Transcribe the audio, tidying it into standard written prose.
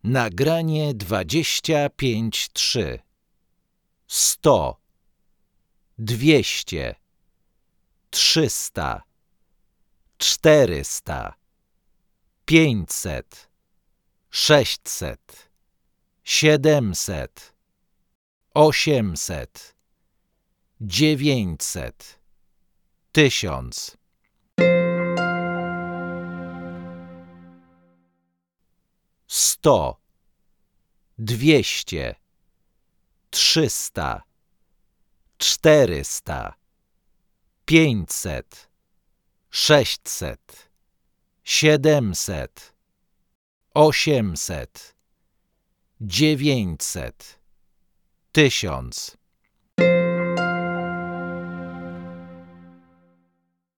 Nagranie 25.3. 100, 200, 300, 400, 500, 600, 700, 800, 900, 1000. 100, 200, 300, 400, 500, 600, 700, 800, 900, 1000.